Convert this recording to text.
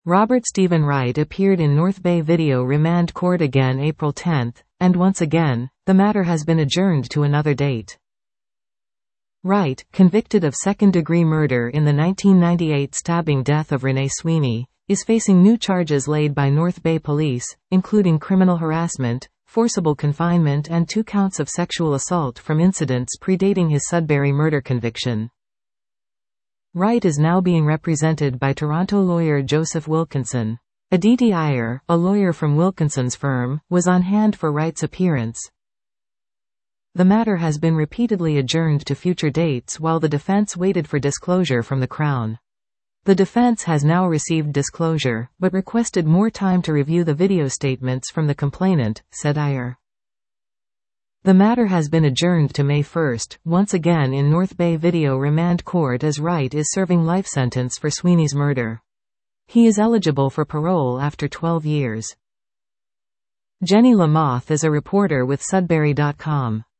Robert Stephen Wright appeared in North Bay Video Remand Court again April 10, and once again, the matter has been adjourned to another date. Wright, convicted of second-degree murder in the 1998 stabbing death of Renee Sweeney, is facing new charges laid by North Bay Police, including criminal harassment, forcible confinement and 2 counts of sexual assault from incidents predating his Sudbury murder conviction. Wright is now being represented by Toronto lawyer Joseph Wilkinson. Aditi Iyer, a lawyer from Wilkinson's firm, was on hand for Wright's appearance. The matter has been repeatedly adjourned to future dates while the defense waited for disclosure from the Crown. The defense has now received disclosure, but requested more time to review the video statements from the complainant, said Iyer. The matter has been adjourned to May 1, once again in North Bay Video Remand Court as Wright is serving life sentence for Sweeney's murder. He is eligible for parole after 12 years. Jenny Lamoth is a reporter with Sudbury.com.